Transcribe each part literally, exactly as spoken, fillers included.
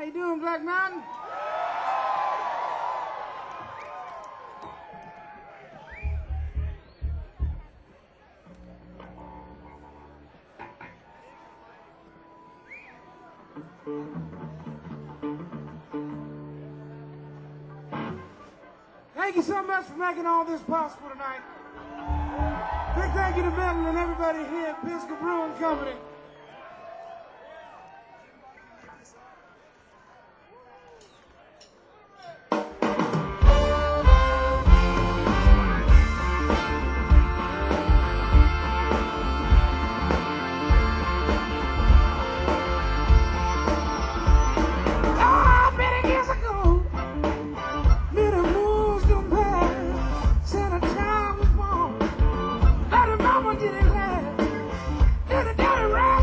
you doing, Black Mountain? Thank you so much for making all this possible tonight. Big thank you to Benton and everybody here at Pisgah Brewing Company. Did it last? Did it, did it last?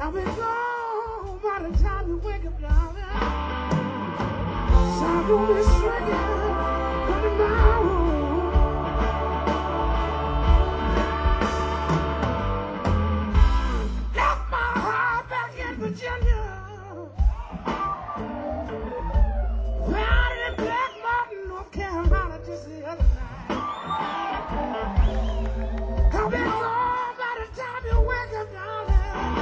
I'll be gone by the time you wake up, darling. Sun gonna be swinging under my room. Left my heart back in Virginia. Found it in Black Mountain, North Carolina, just the other night. I'll be gone by the time you wake up, darling.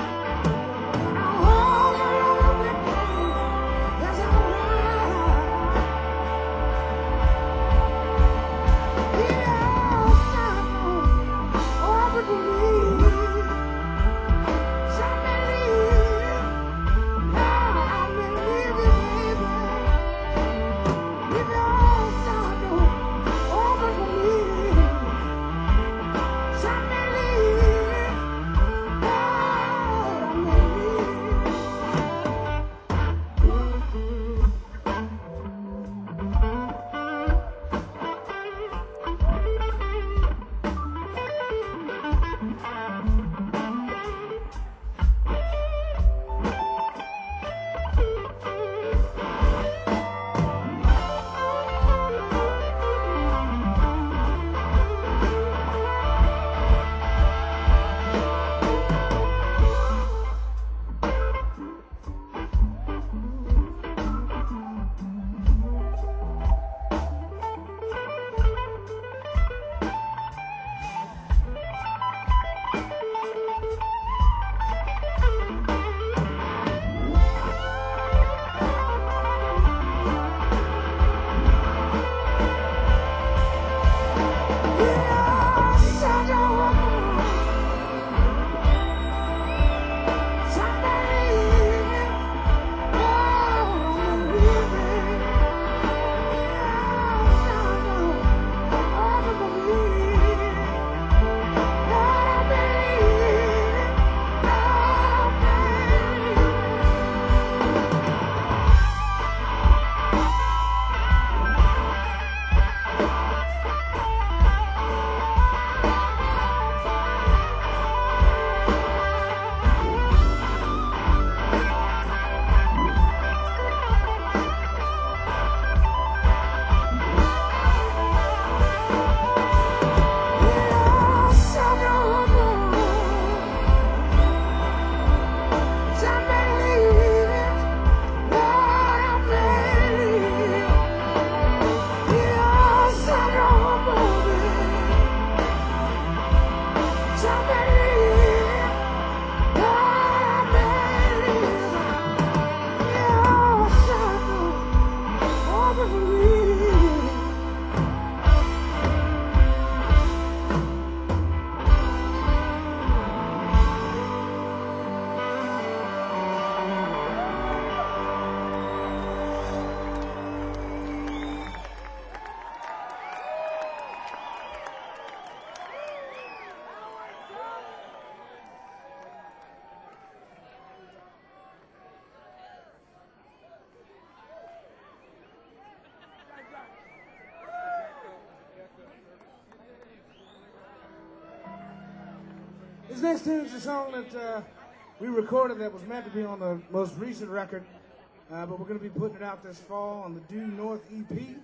This next tune is a song that uh, we recorded that was meant to be on the most recent record, uh, but we're going to be putting it out this fall on the Due North E P.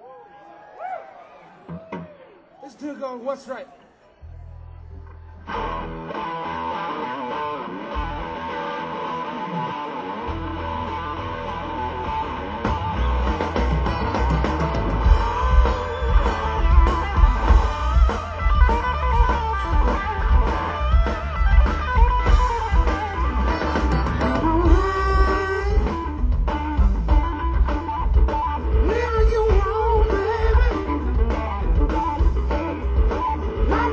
This tune called What's Right. Now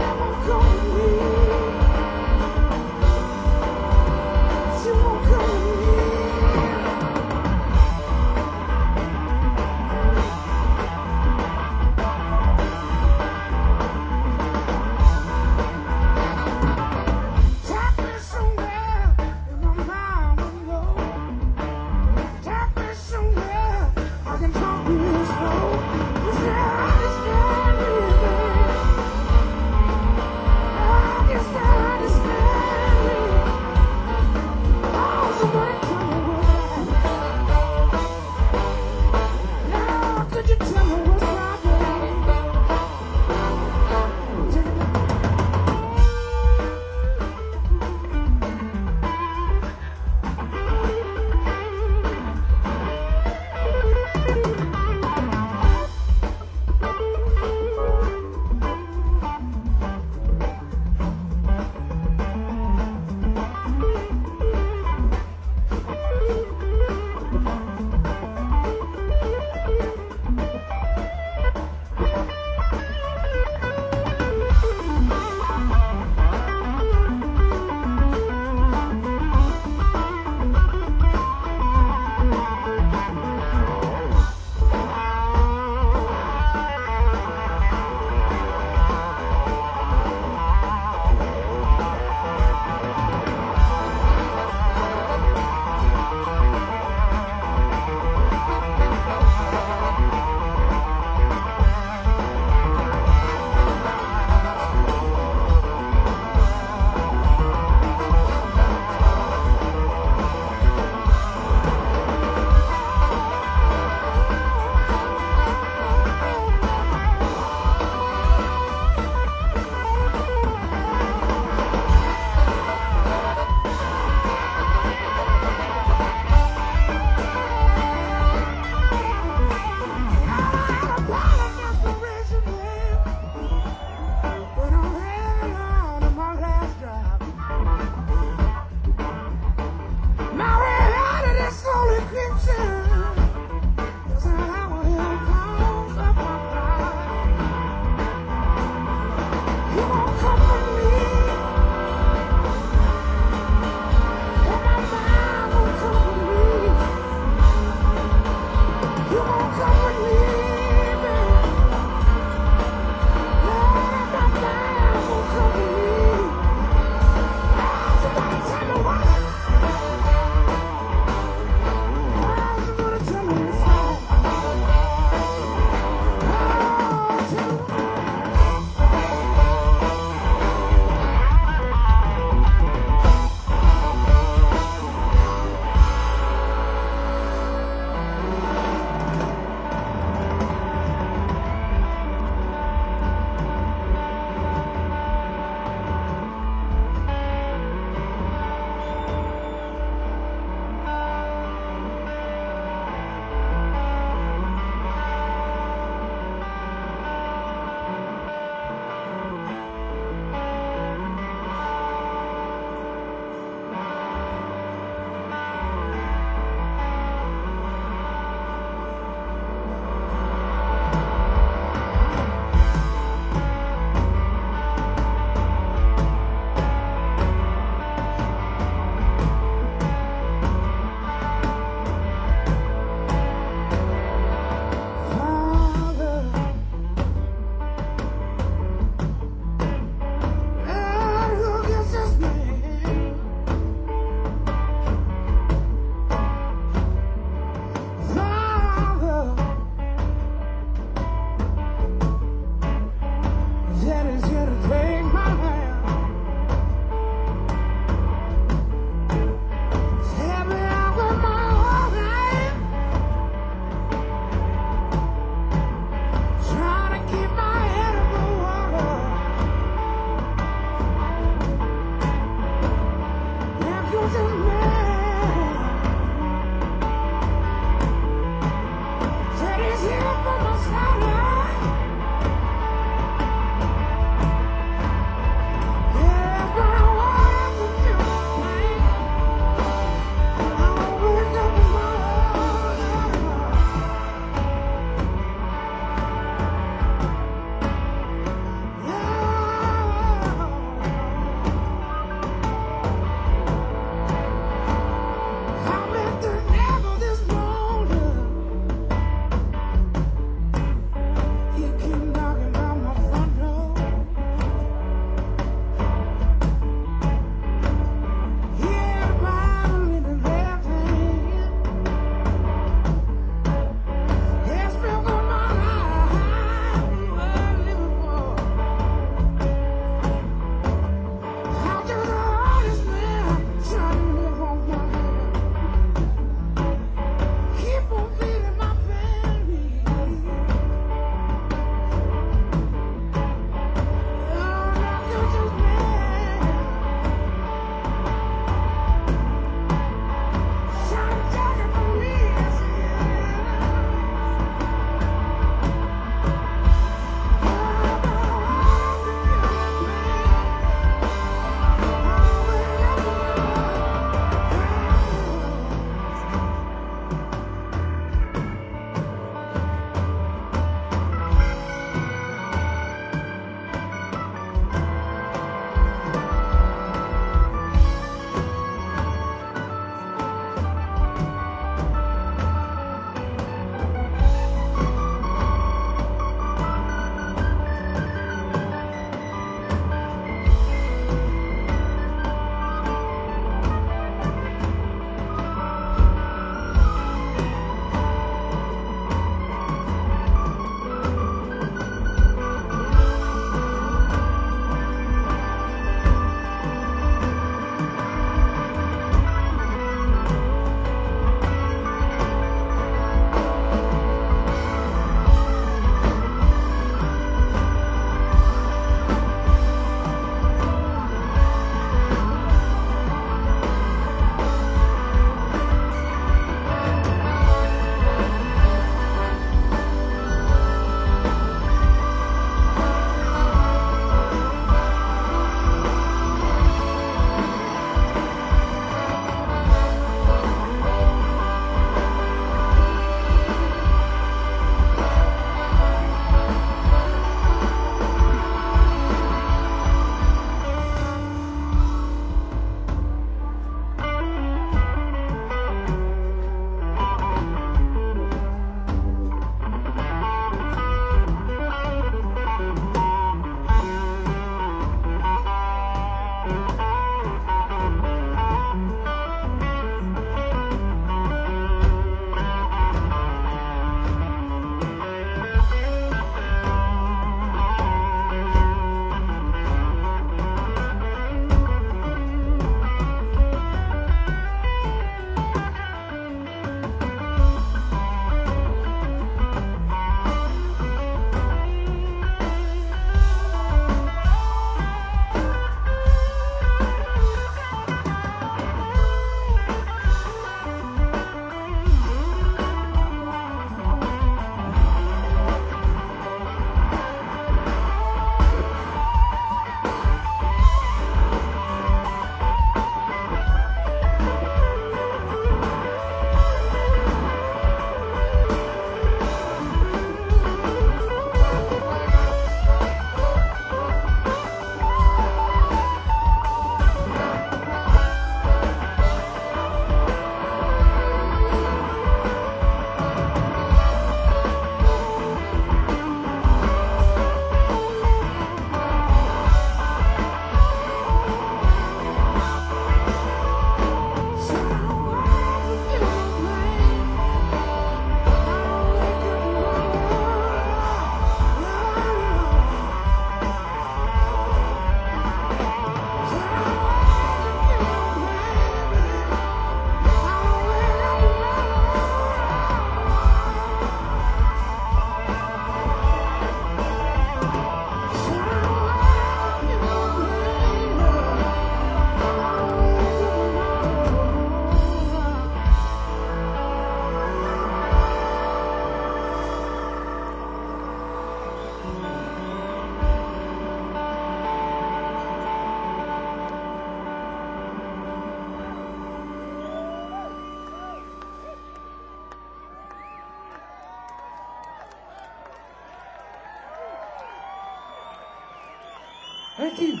Thank you.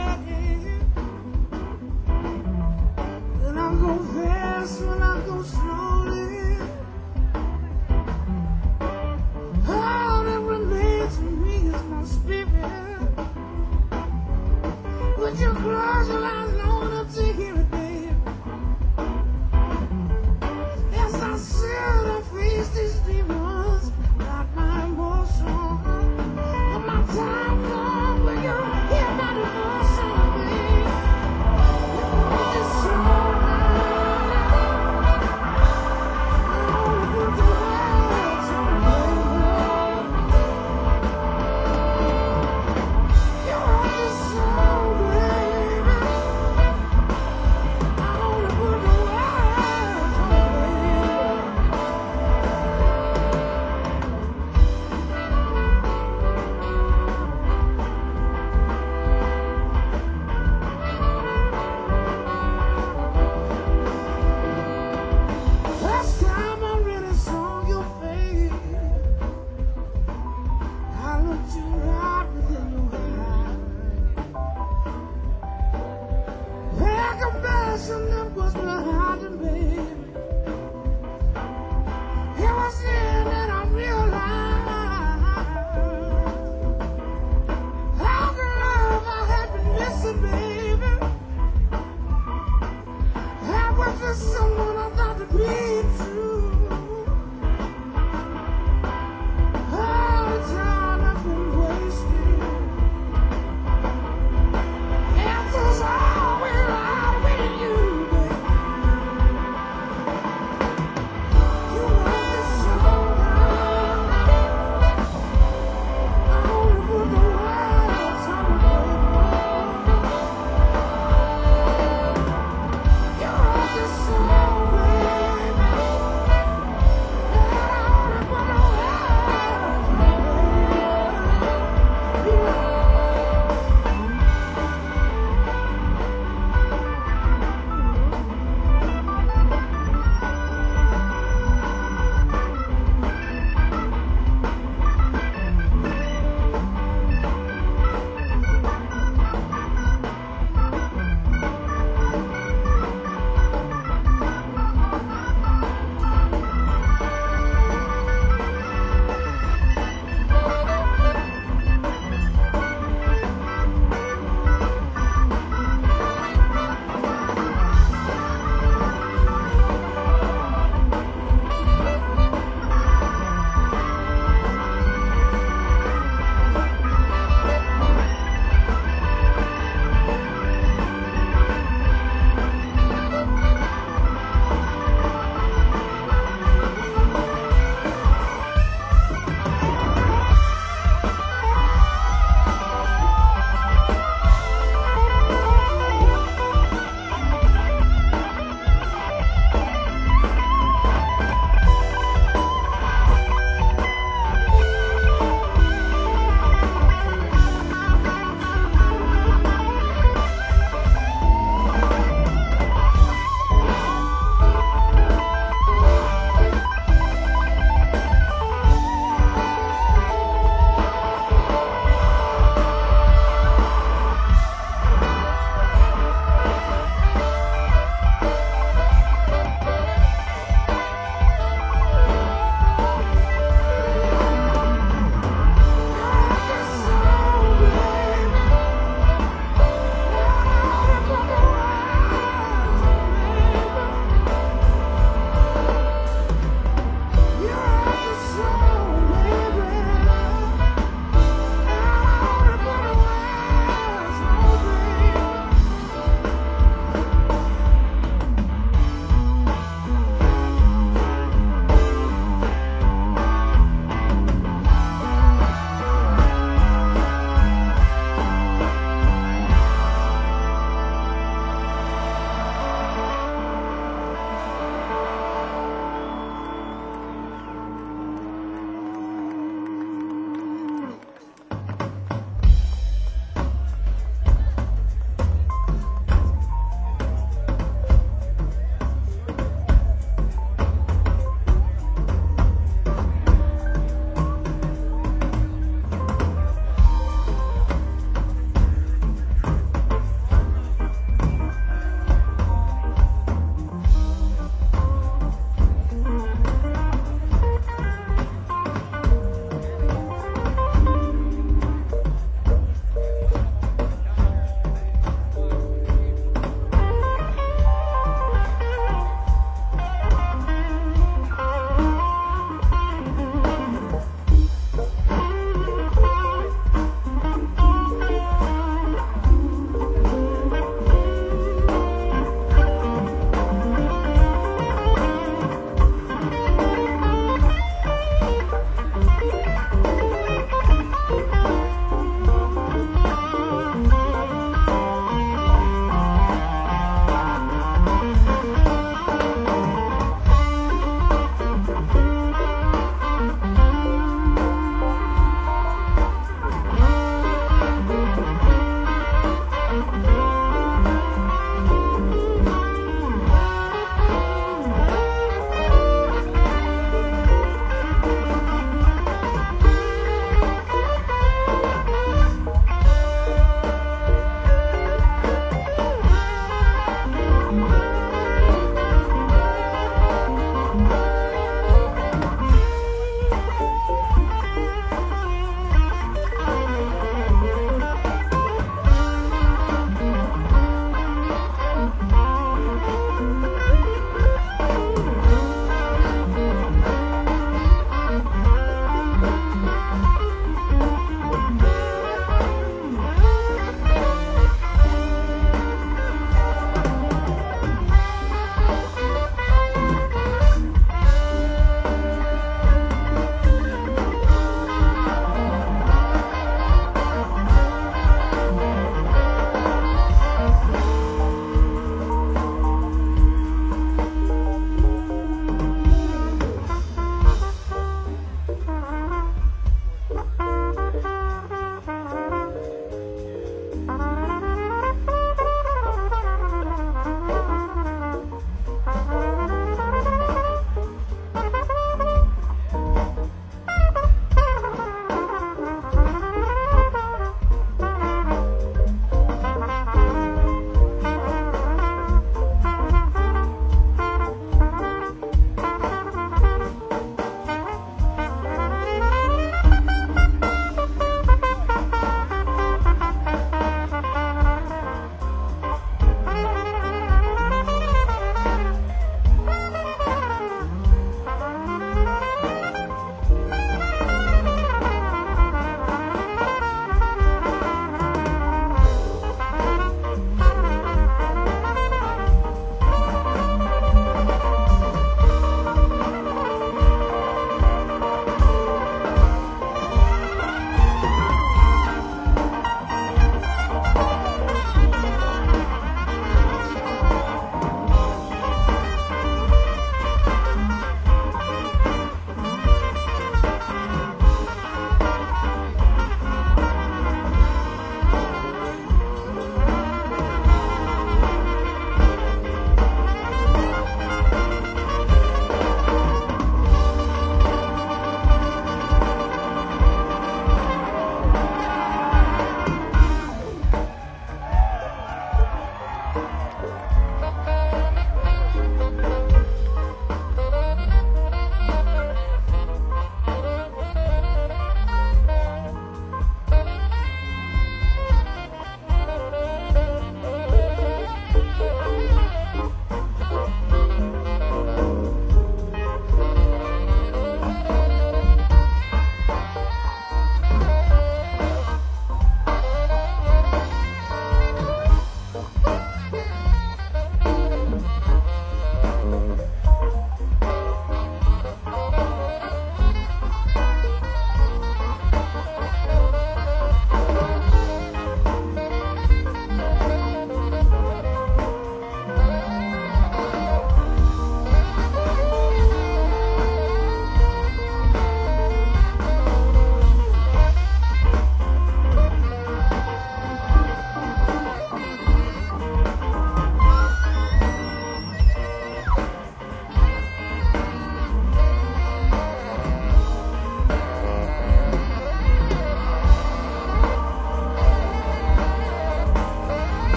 When I go fast, when I go slow.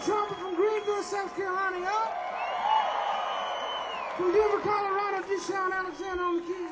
trumpet from Greenville, South Carolina, y'all. From Denver, Colorado, Deshaun Alexander on the keys.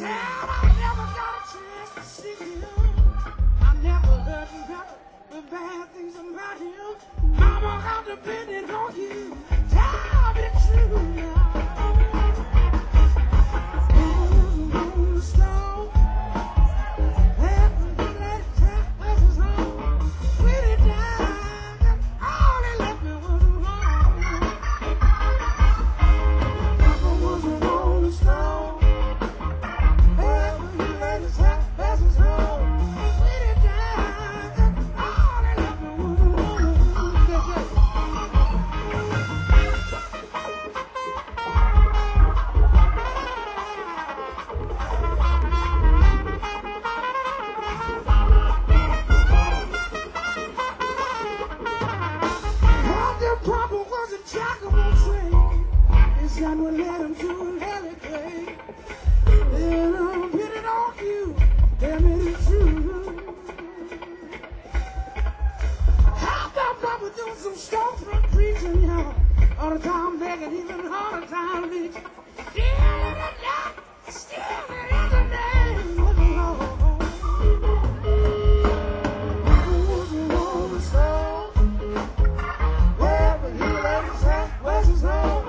Said I never got a chance to see him. I never heard nothing but bad things about him. Mama, I'm depending on you. Tell me the truth now. God would let him to an hurricane. Then I'm hitting on you. Tell me the truth. How about Papa doing some storefront preaching, y'all? All the time begging, even all the time reaching. Still in the night, still in the name of the Lord. Papa was a rolling stone. Wherever he laid his head, where's his home?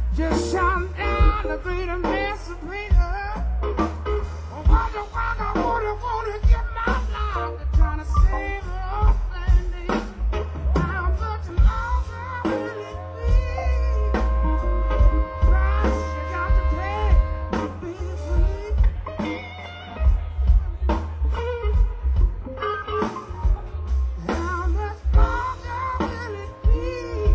Just shut down the great emancipator. I wonder why I wouldn't wanna get my life to trying to save her planet. How much longer will it be? Price you got to pay to be free. How much longer will it be?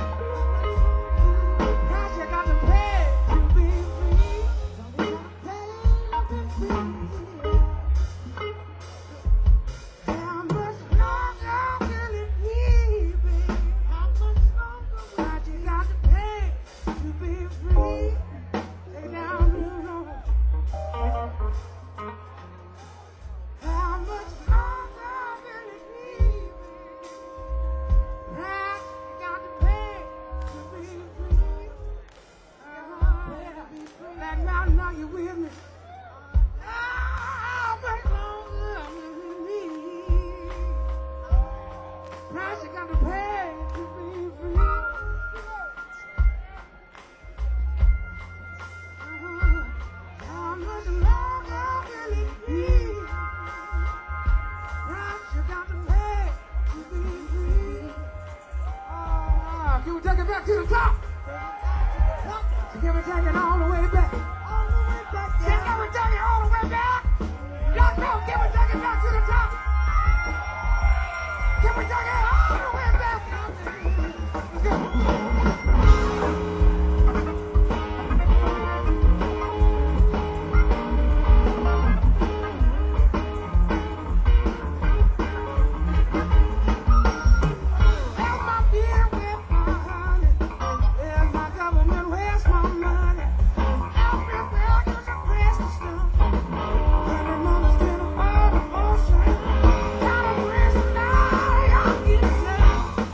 Price you got to pay to be free. Pay to be free. How much longer will it be, baby? How much longer? Price you got to pay to be free. Take down the road. How much longer will it be, baby? Price you got to pay to be free. Uh-huh, yeah. That mountain, are you with me? How much longer will it be? Price you got to pay to be free. Uh-huh. How much longer will it be? Price you got to pay to be free. Ah, can we take it back to the top? Can we take it all the way back? All the way back. Yeah, can we take it all the way back? Let's go. Can we take it back to the top? Can we take it all the way back? Let's go. Where's my beer? Where's my honey? Where's my government? Where's my money? Everywhere there's a place to stop. Every mother's still all the ocean. Got a place now, y'all get love.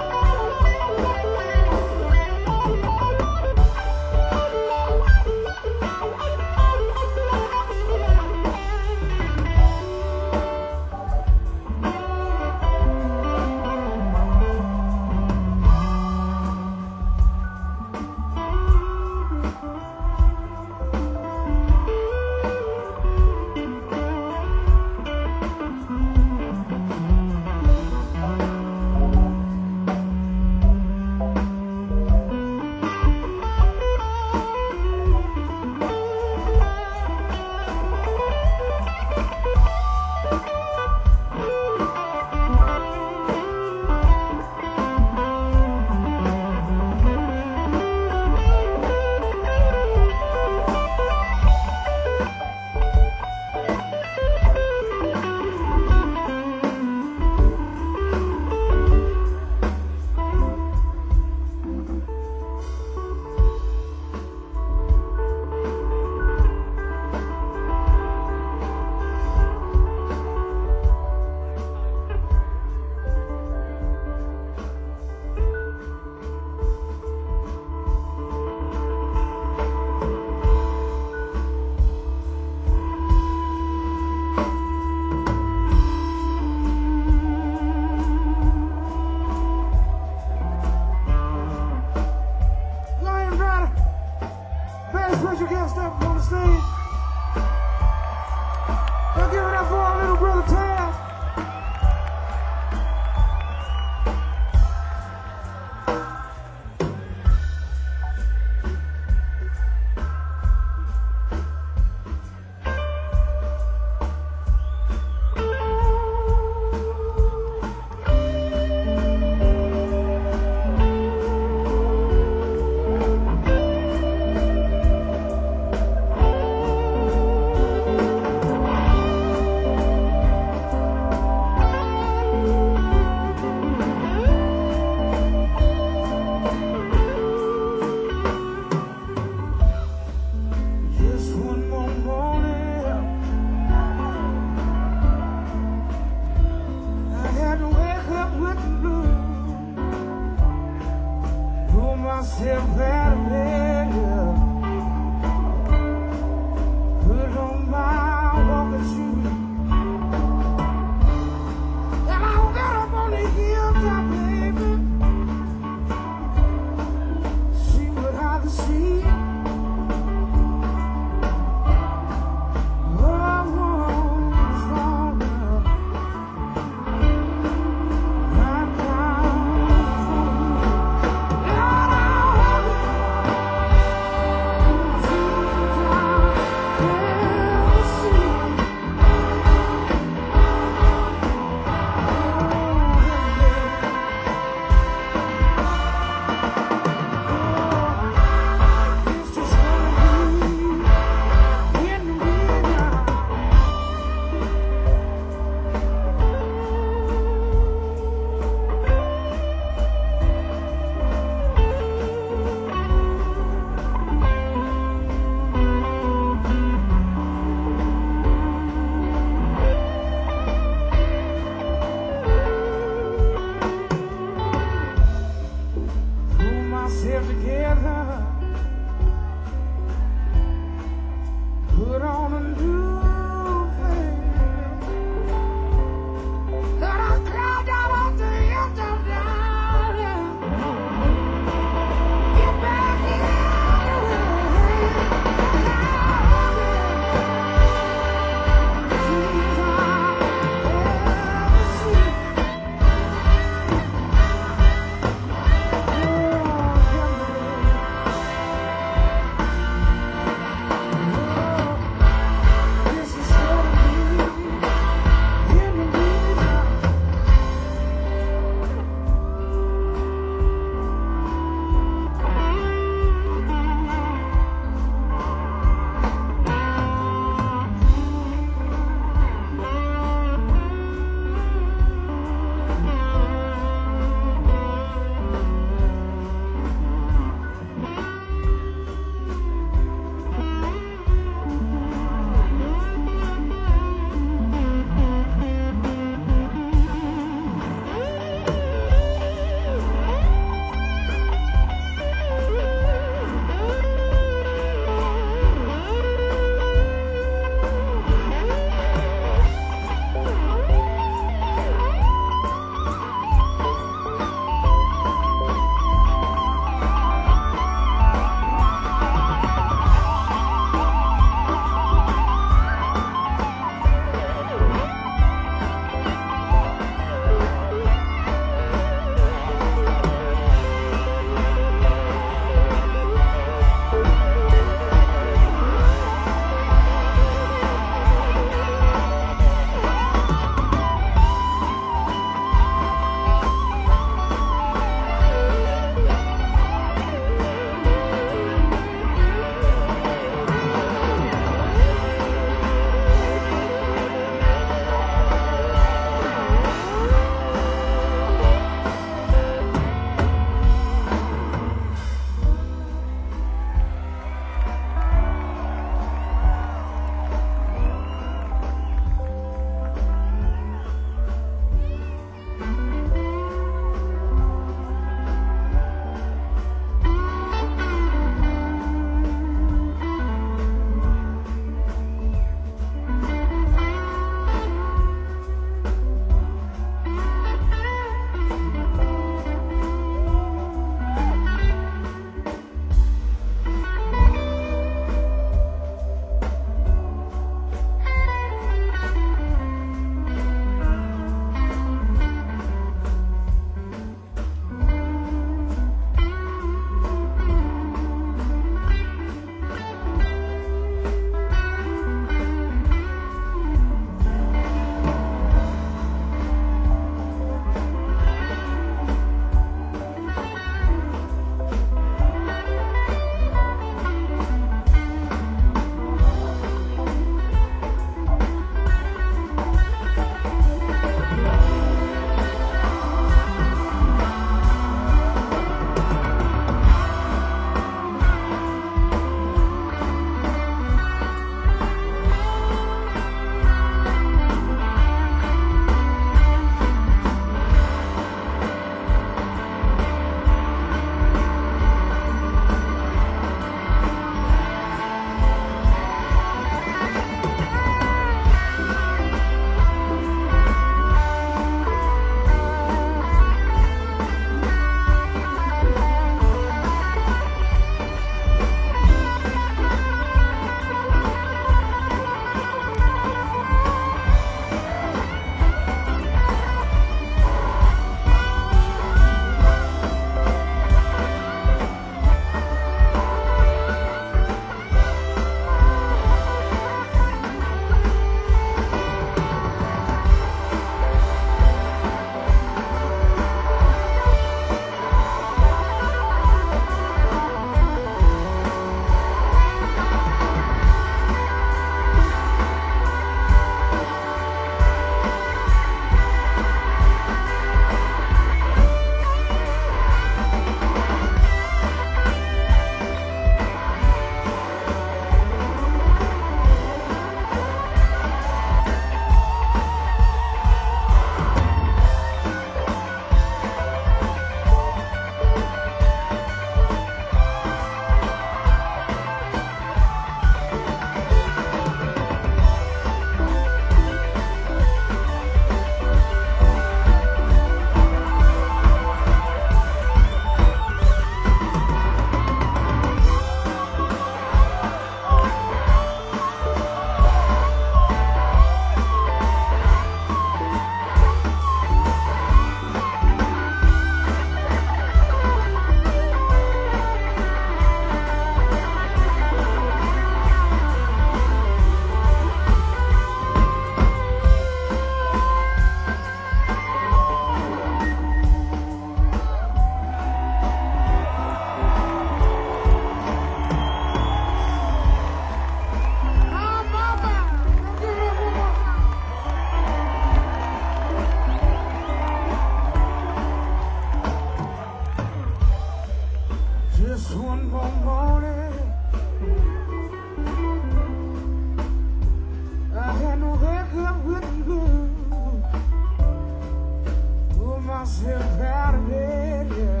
myself out of bed, yeah.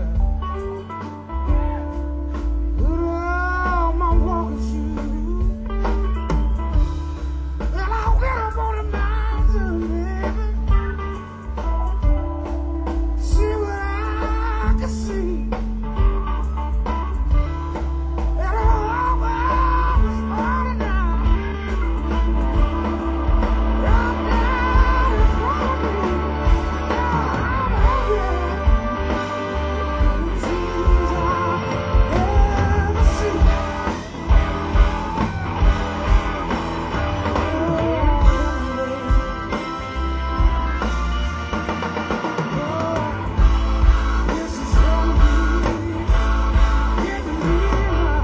Put on my walking shoes, and I went up on the mountain, baby. See what I could see. And all was falling down, right down in front of me. I'm hungry. Dreams I've never seen. This is gonna be getting nearer.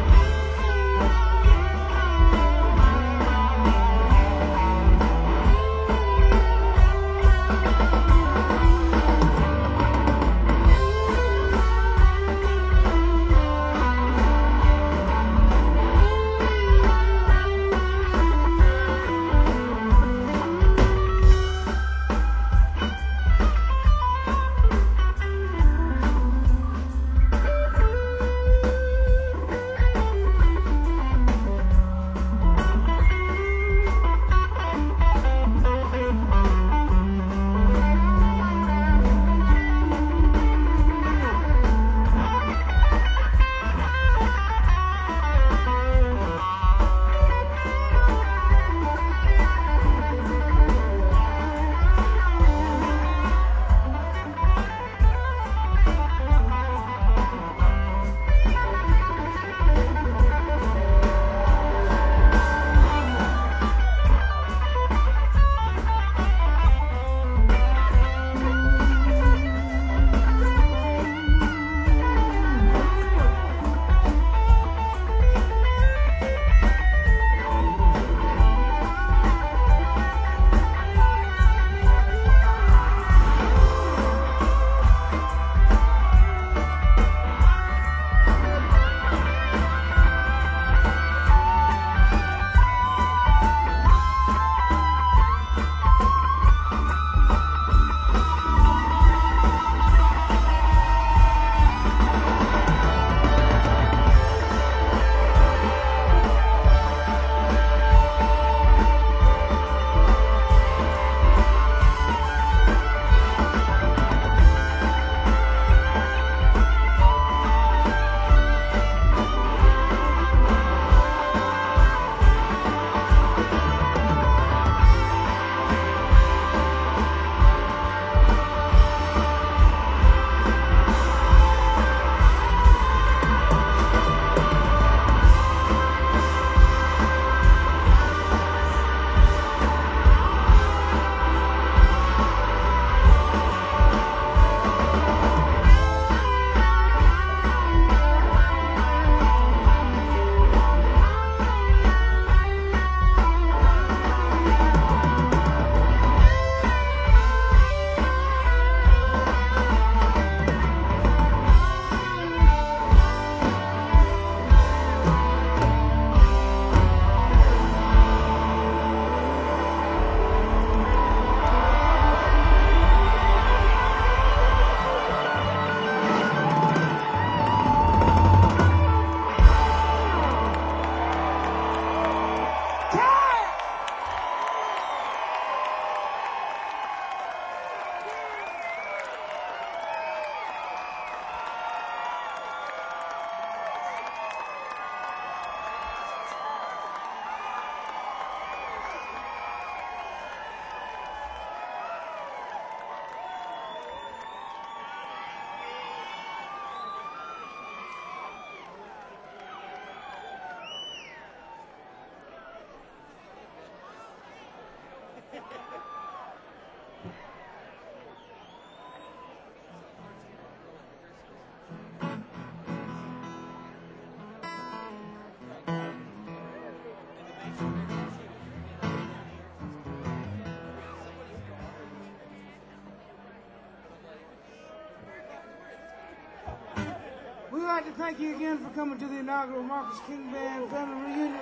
We'd like to thank you again for coming to the inaugural Marcus King Band family reunion.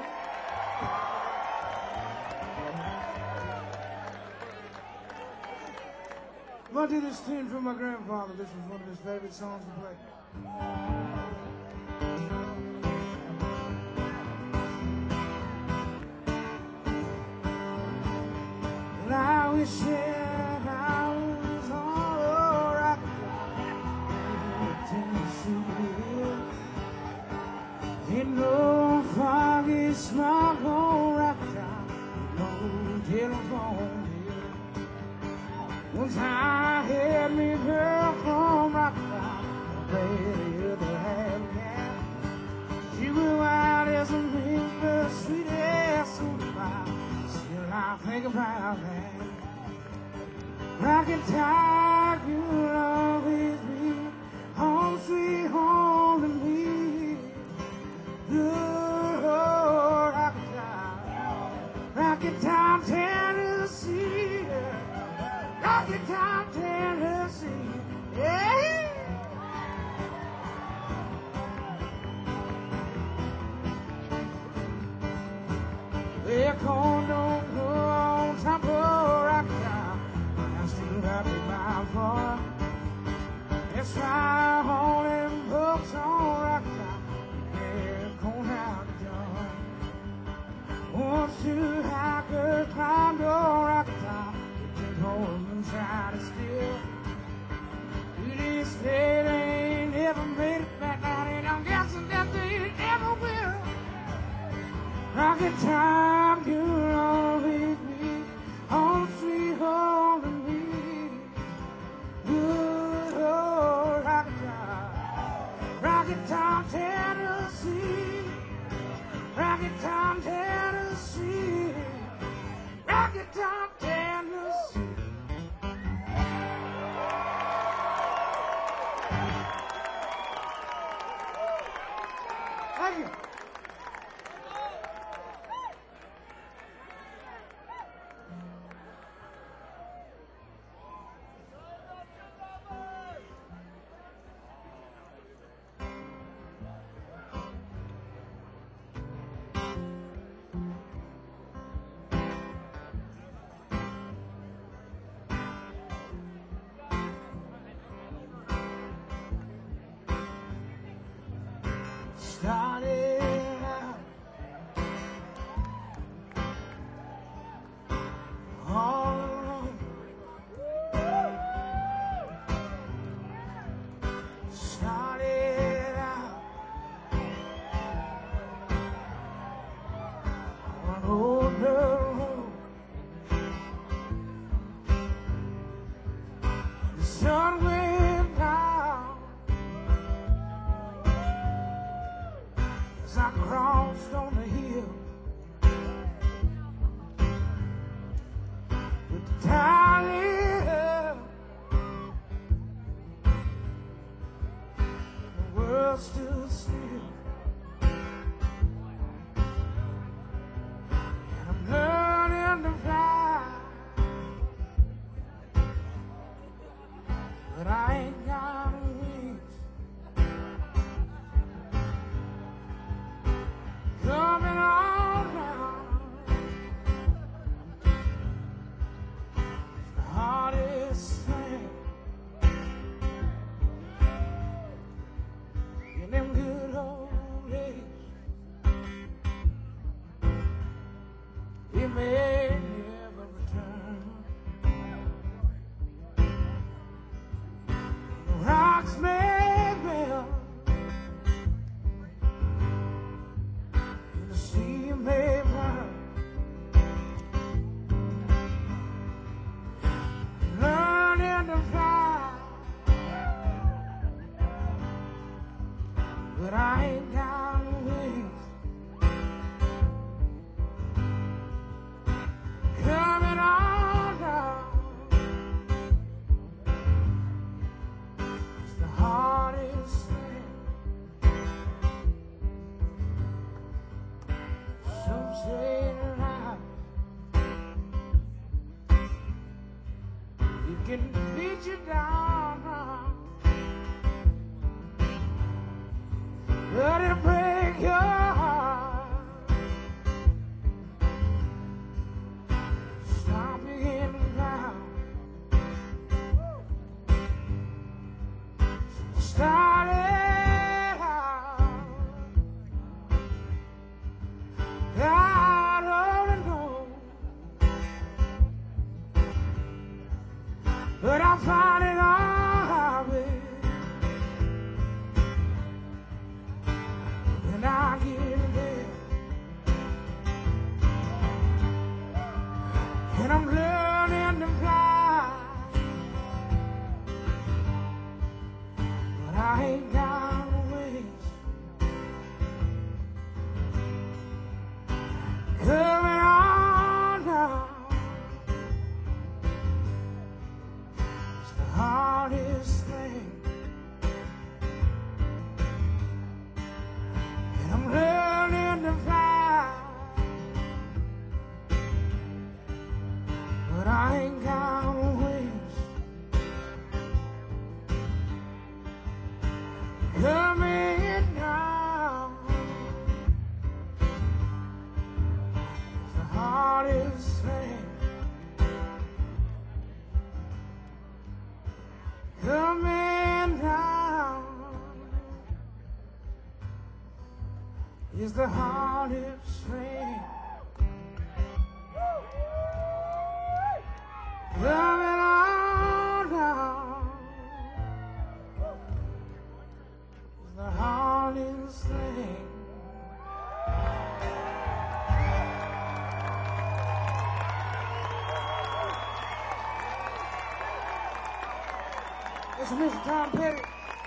I'm gonna do this tune for my grandfather. This was one of his favorite songs to play. And I wish that I was on a rock in Tennessee. Ain't no foggy smog on rock top, no telephone. Once I had me girl from Rocktown, the other half yeah. She was wild as a river, sweet as sweet pie. Still I think about that. Rocket Top, you'll always be home sweet home to me. Good old Rocket Top, Rocket Top, Tennessee. Rocket Top, Tennessee, yeah. Well, corn don't grow on top of Rocket Top, but I still have to buy for it. That's why all them books on Rocket Top, yeah, corn out the joint. Once you hackers climbed on Rocket Top, home try to steal. To this day they ain't never made it back out, and I'm guessing that they never will. Rocket Top, you'll always be home sweet home to me. Good old Rocket Top, Rocket Top, Tennessee. Rocket Top, Tennessee. Rocket Top, Tennessee. Thank you. Started out all alone. Started out on old road. The sun went down as I crossed on the hill with the town lit up and the world stood still. And I'm learning to fly, but I ain't got wings. Coming on down, it's the hardest thing in them good old days. It may never return. The rocks may melt, the sea may burn. Learning to fly, but I ain't got wings. Coming on down, it's the hardest thing. Some say that it can beat you down, but it'll break your heart. Stop being down. but I find it always when I get there. And I'm learning to fly, but I ain't got wings. Coming on down, it's the hardest thing. And I'm learning to fly, but I ain't got wings. Coming down, it's the hardest thing. Coming down is the hardest thing. Coming on down is the hardest thing. It's Mister Tom Petty.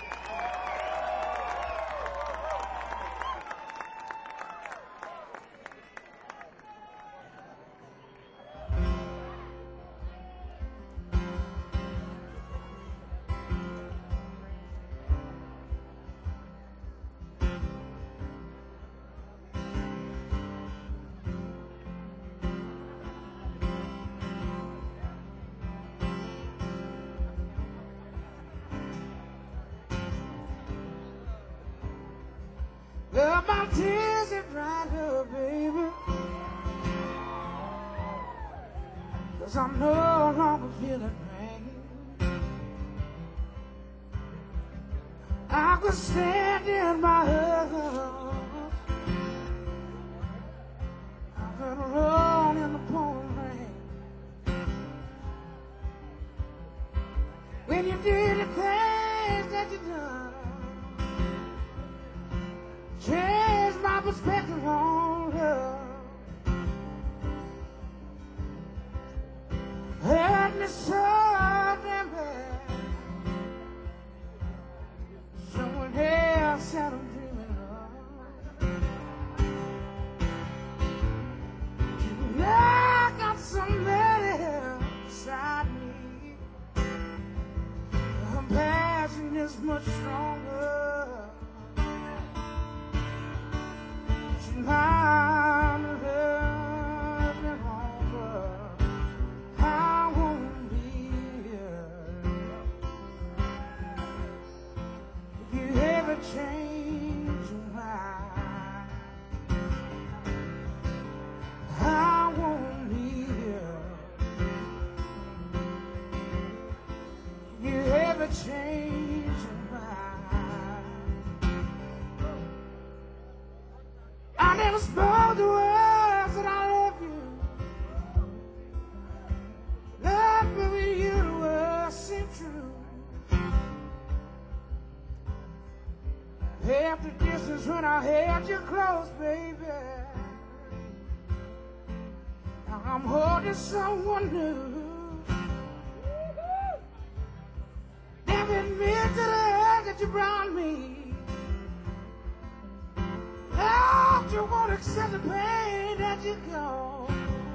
Well, my tears have dried up, baby, 'cause I'm no longer feeling pain. I could stand in my house, I could roll in the pouring rain. When you do the things that you done, change my perspective on love. Hurt me so damn bad. Someone else that I'm dreaming of. You know I got somebody inside me. Her passion is much stronger. I'm living longer. I won't be here. If you ever change your mind, I won't be here. If you ever change your mind, I never spoke the words that I love you. Love me with you, the words seem true. Half the distance when I held you close, baby. Now I'm holding someone new. Never admit to the hurt that you brought me. Don't you won't accept the pain that you go.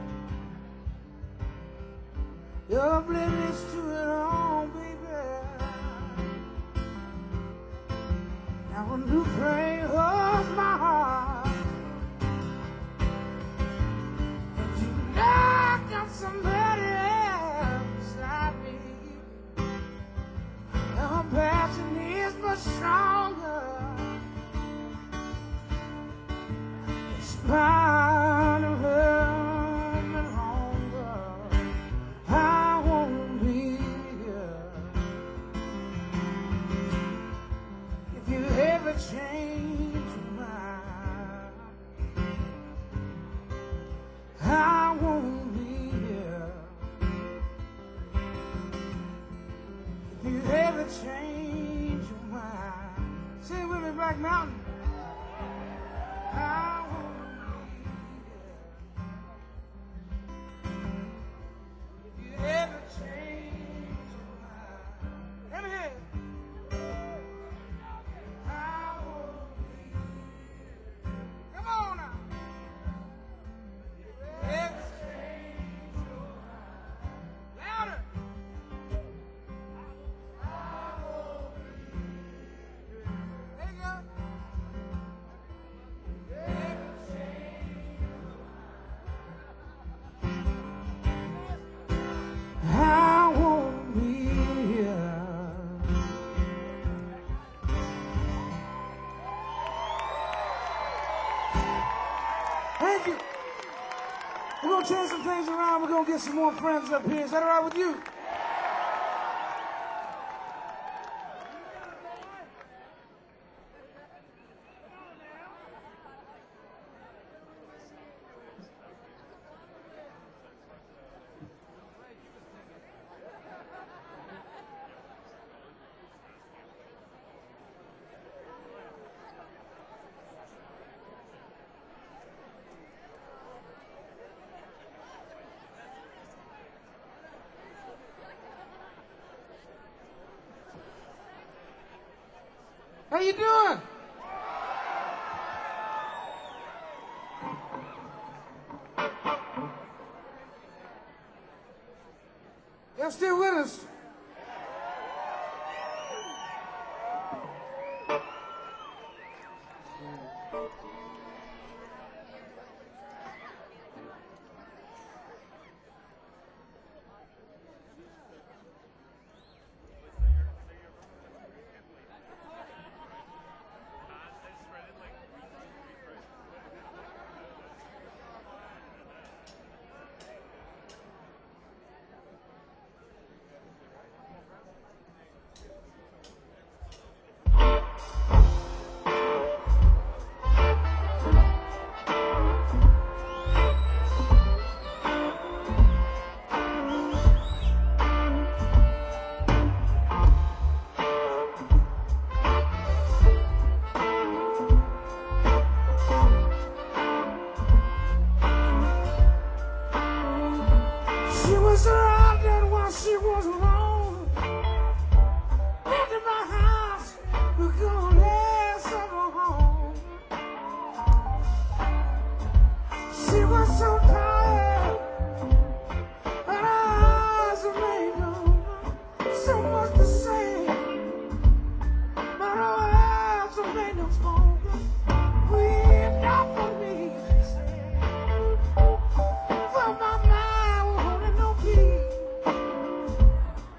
You're oblivious to it all, baby. Now a new flame holds my heart, and you knock on somebody else beside me. Her passion is much stronger. Part of her longer, I won't be here. If you ever change gonna get some more friends up here. Is that all right with you? How you doing? Y'all still with us? She was around and while she was alone, back in my house, we're gonna have some home. She was so tired, and her eyes were made on, so much to say, but her eyes were made no smoke. We're not for me, for my mind.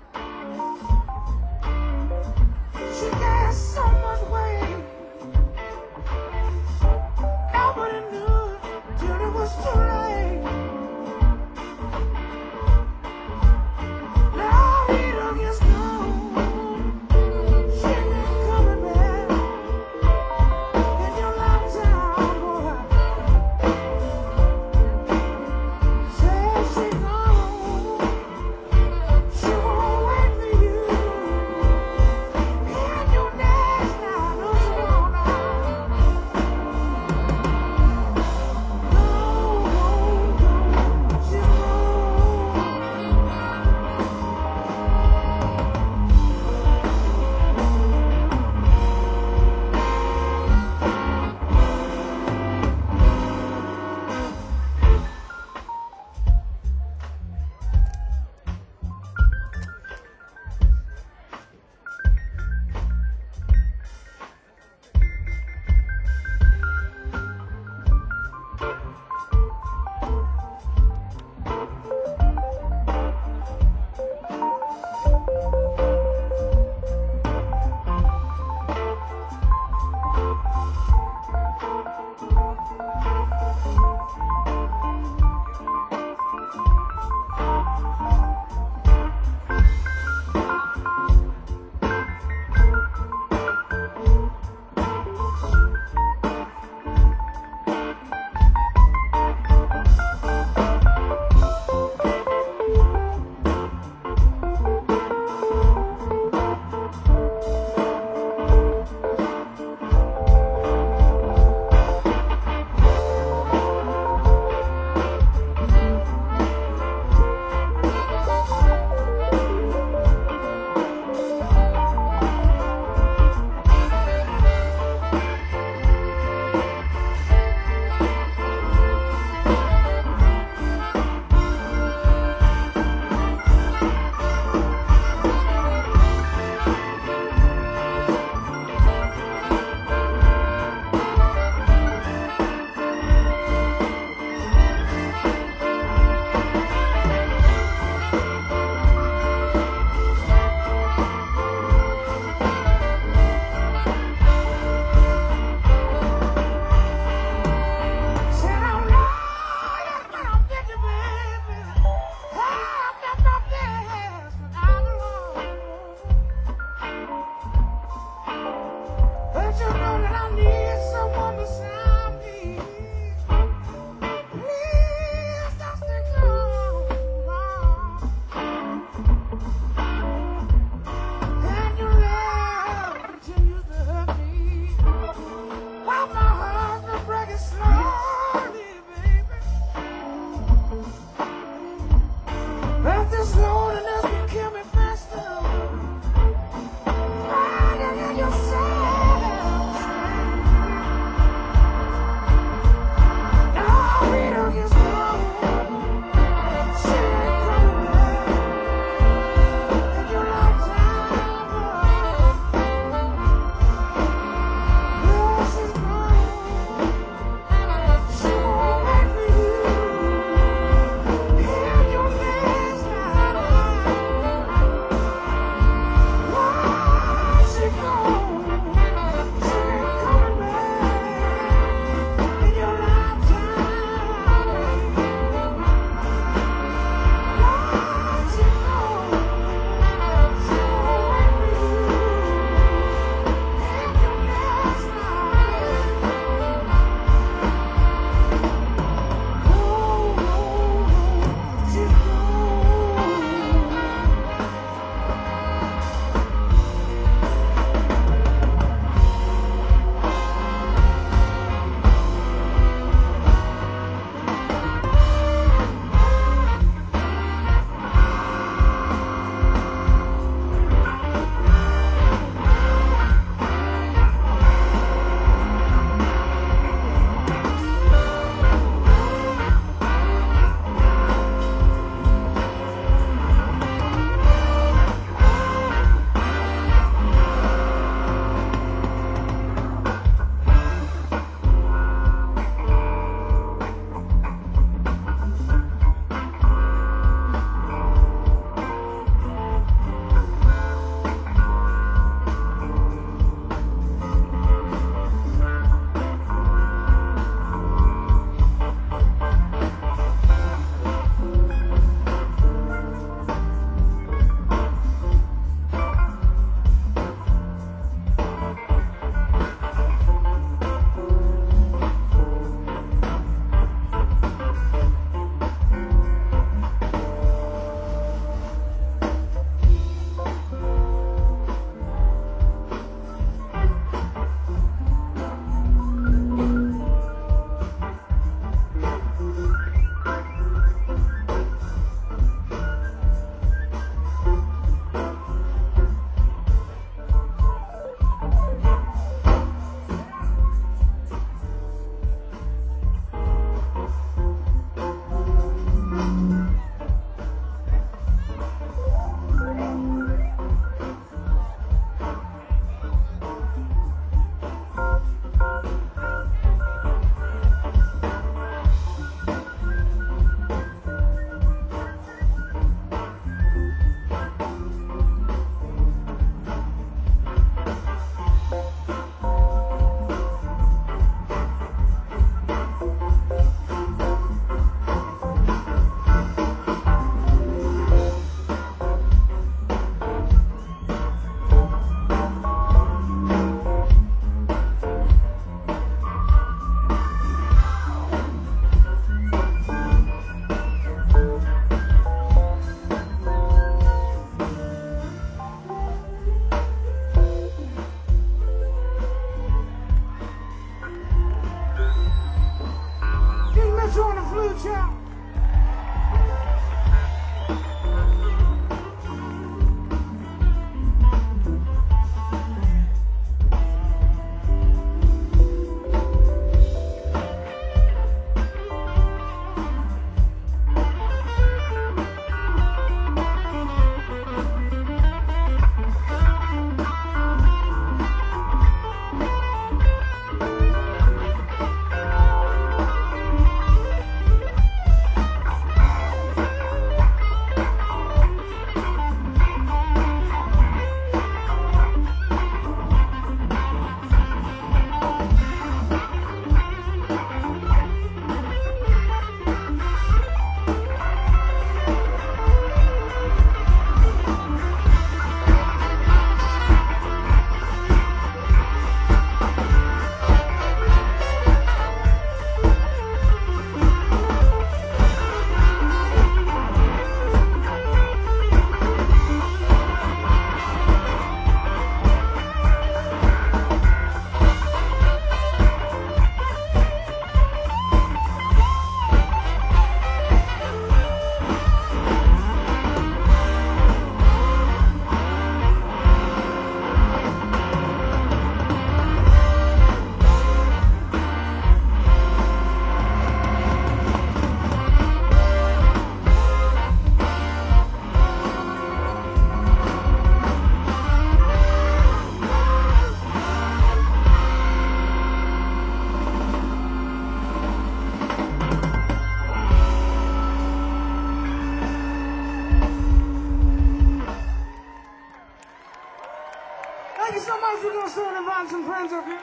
Also invite some friends up here.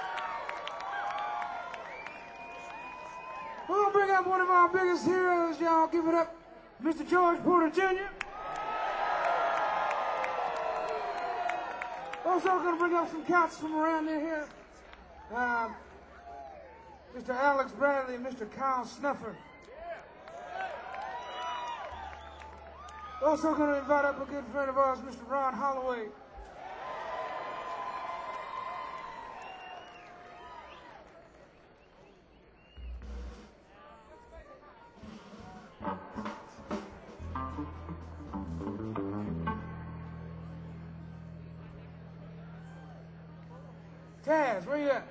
We're gonna bring up one of our biggest heroes, y'all. Give it up, Mister George Porter Junior Also gonna bring up some cats from around here. Uh, Mister Alex Bradley and Mister Kyle Snuffer. Also gonna invite up a good friend of ours, Mister Ron Holloway. Taz, where you at?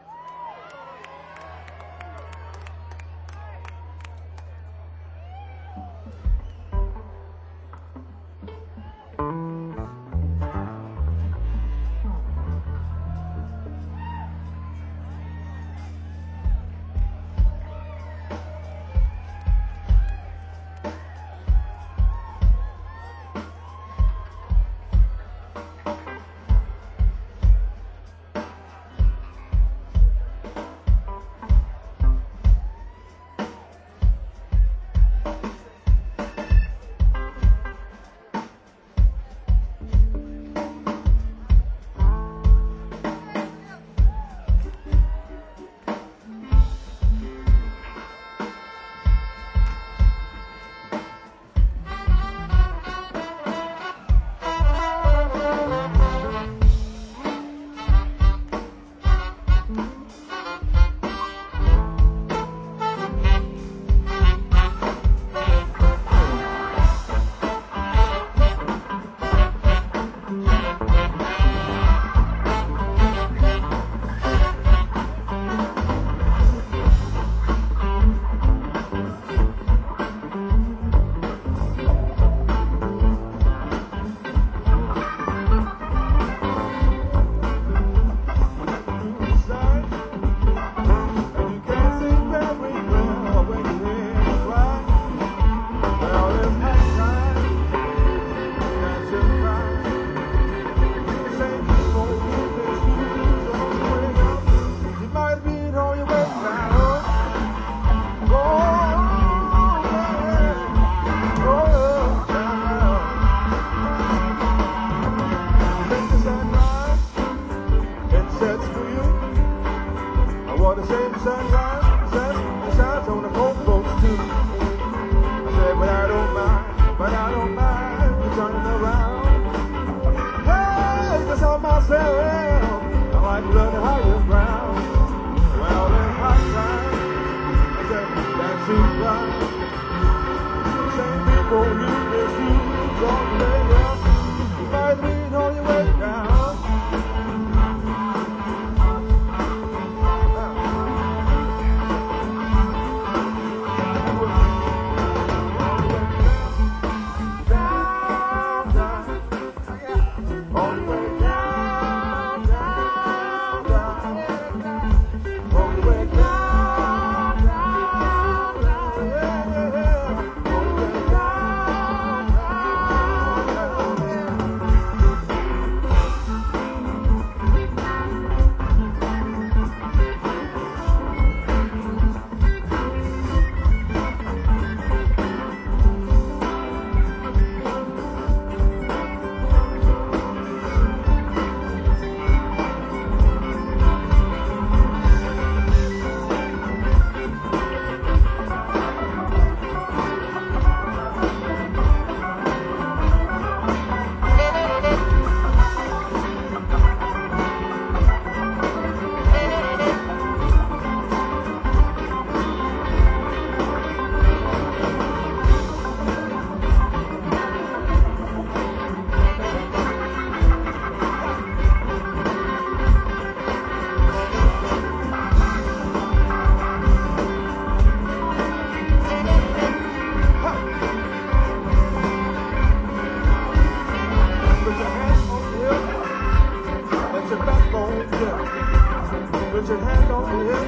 Put your hand on your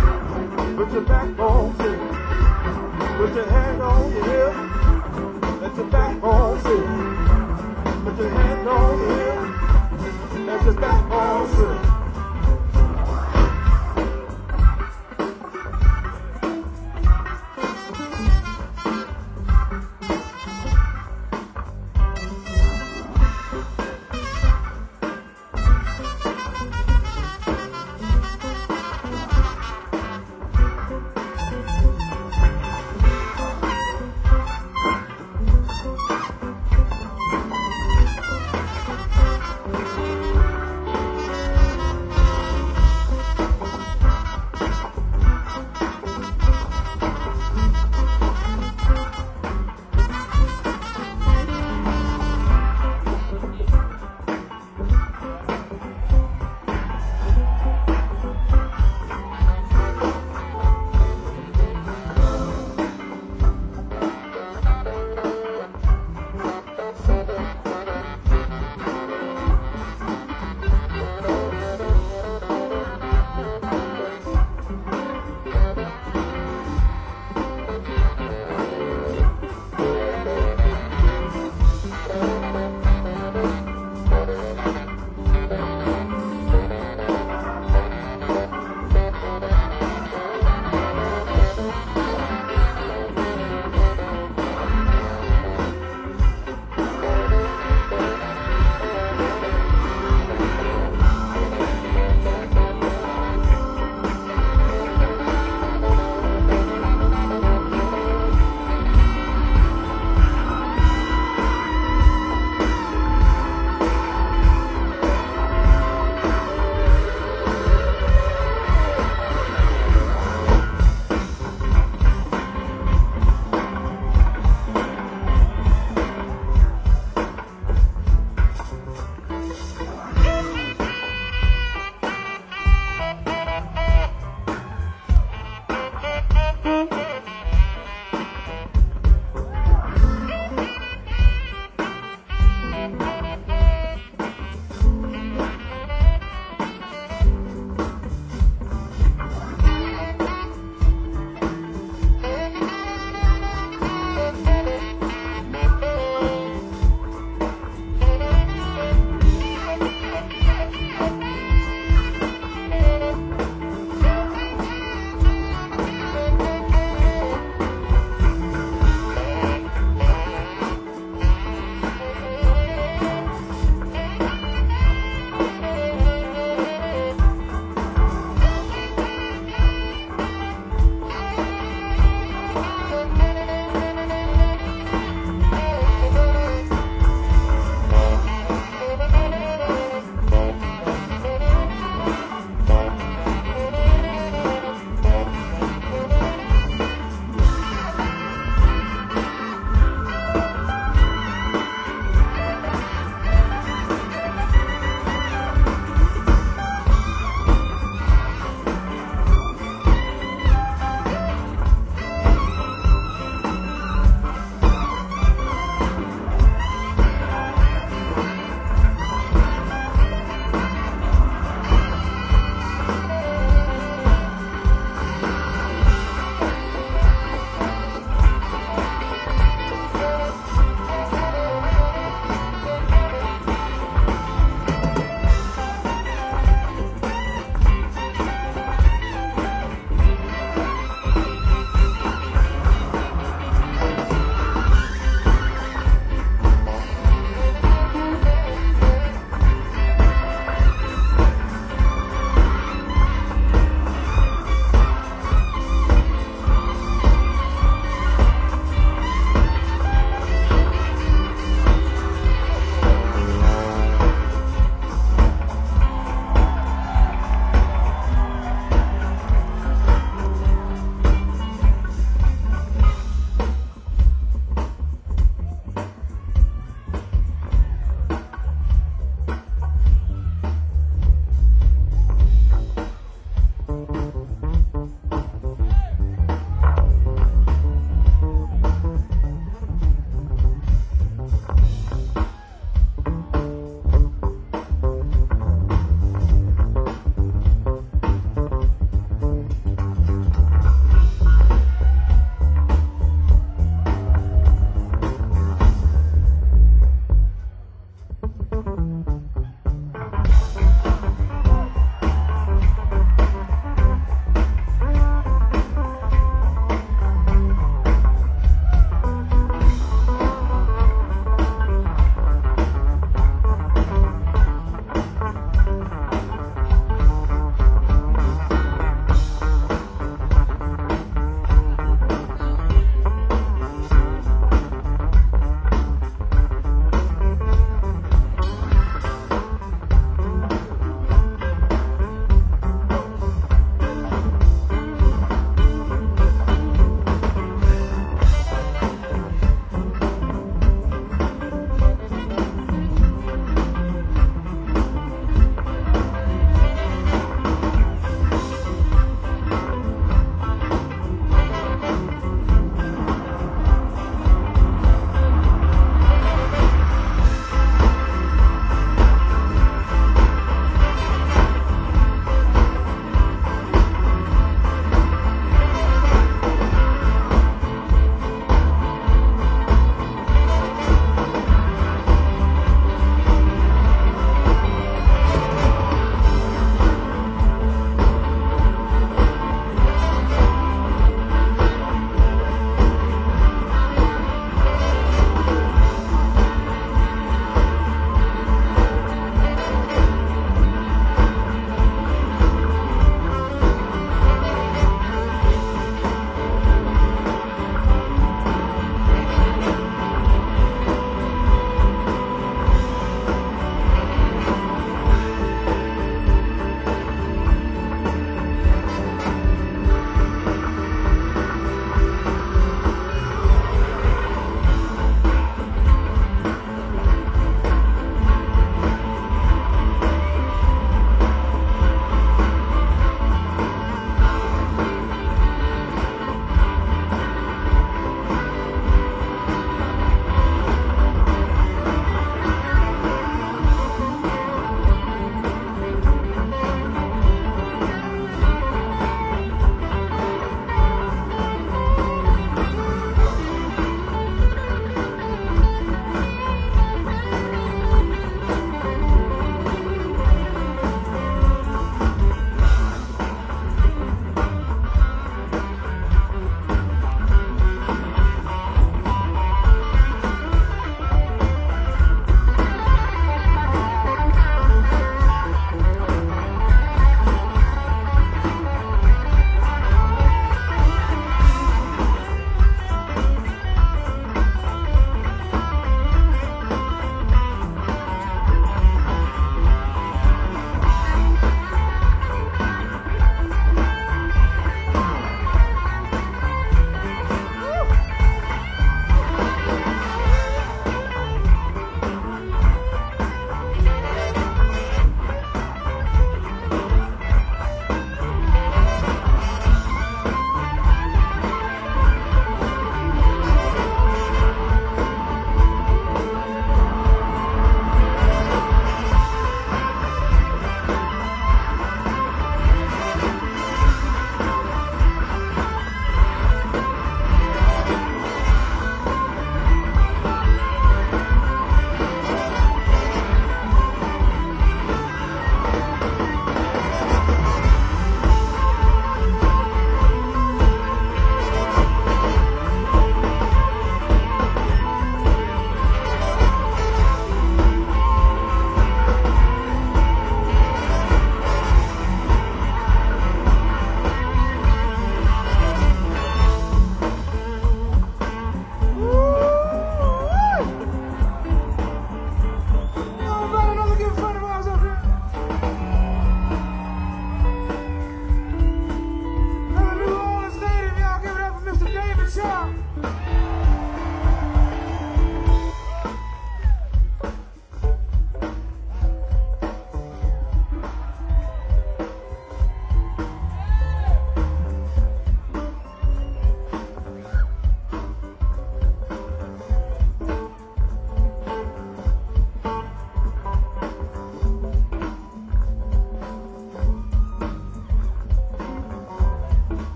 hip. Put your backbone sit. Put your hand on your hip. Let your backbone sit. Put your hand on your hip. Let your backbone sit.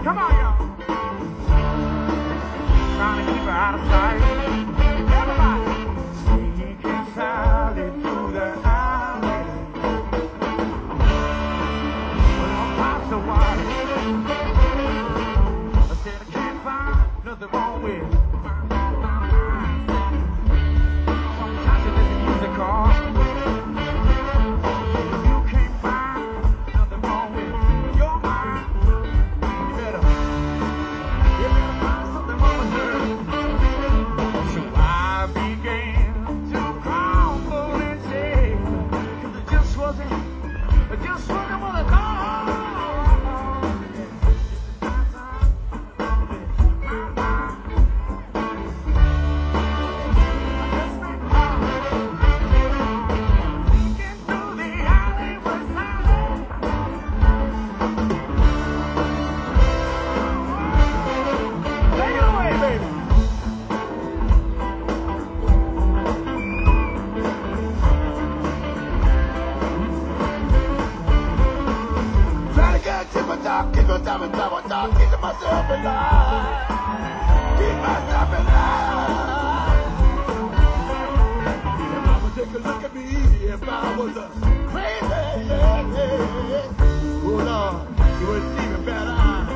Come on, y'all. Trying to keep her out of sight. Everybody. Sneaking silently through the alley. Well, I'm past the water. I said I can't find nothing wrong with my, my, my mindset. Sometimes you listen to music call. If you can't find nothing wrong with your mind, you better, you better find something wrong with her. So I began to crumble and say, 'cause it just wasn't, it just wasn't what I thought. Take it away, baby. Trying to get to my dog, keep my time and time, dog, keep myself alive. Keep myself alive. If mama take a look at me, if I was a crazy, yeah, yeah. Oh Lord, you wouldn't even better.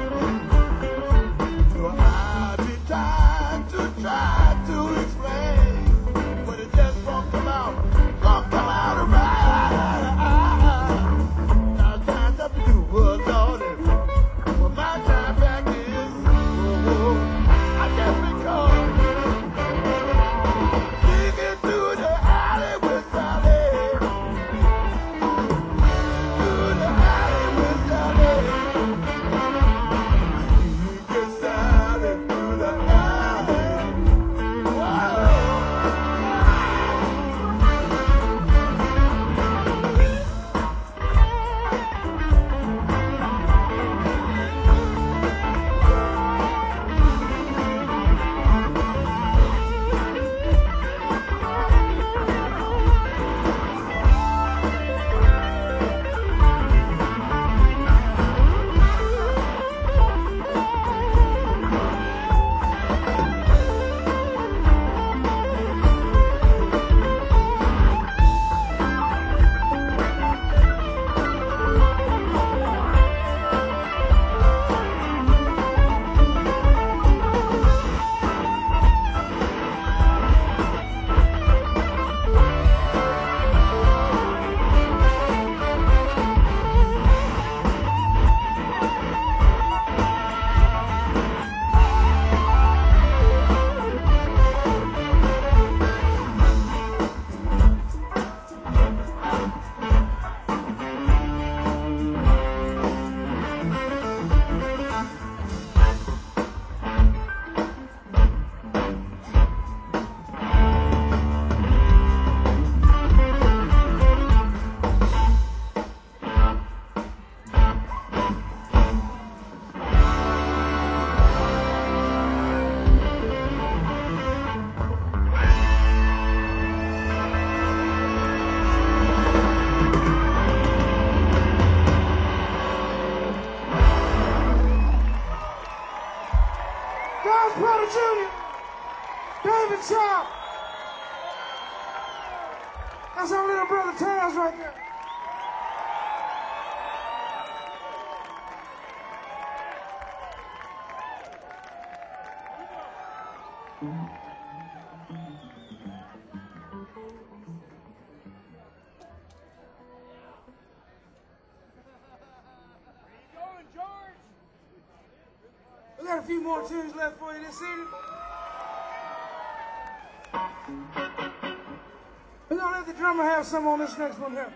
So I've been trying to try to explain, but it just won't come out, won't come out right. Now time's up to do what Lord is. Well, my time back is, oh, oh, I just been caught digging through the alley with Sally, through the alley with Sally, digging Sally through the alley. Wow. Guys, Porter Junior, David Sharp. That's our little brother Taz right there. We got a few more tunes left for you this evening. We're gonna let the drummer have some on this next one here.